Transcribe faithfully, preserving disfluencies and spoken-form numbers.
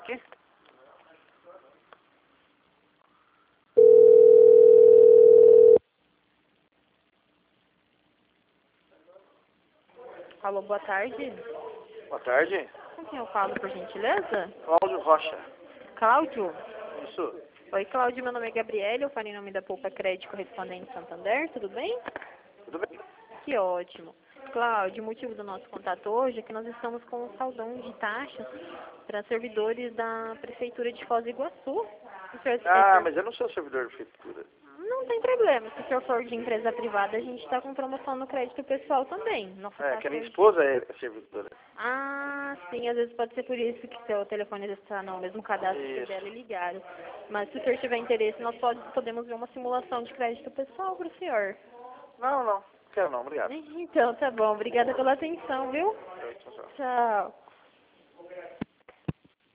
aqui? Alô, boa tarde. Boa tarde. Com quem eu falo, por gentileza? Cláudio Rocha. Cláudio? Isso. Oi, Cláudio, meu nome é Gabriele, eu falo em nome da Poupa Crédito Correspondente Santander, tudo bem? Tudo bem? Que ótimo. Cláudio, o motivo do nosso contato hoje é que nós estamos com um saldão de taxas para servidores da Prefeitura de Foz do Iguaçu. O senhor, Ah, é, mas eu não sou servidor da prefeitura. não tem problema, se o senhor for de empresa privada, a gente está com promoção no crédito pessoal também. Nossa É, taxa que a minha hoje... esposa é servidora. Ah, sim, às vezes pode ser por isso que seu telefone está no mesmo cadastro que o Isso. dela e ligaram. Mas se o senhor tiver interesse, nós pode, podemos ver uma simulação de crédito pessoal para o senhor. Não, não. Quero não, obrigado. Então, tá bom. Obrigada pela atenção, viu? Tchau, tchau. Tchau.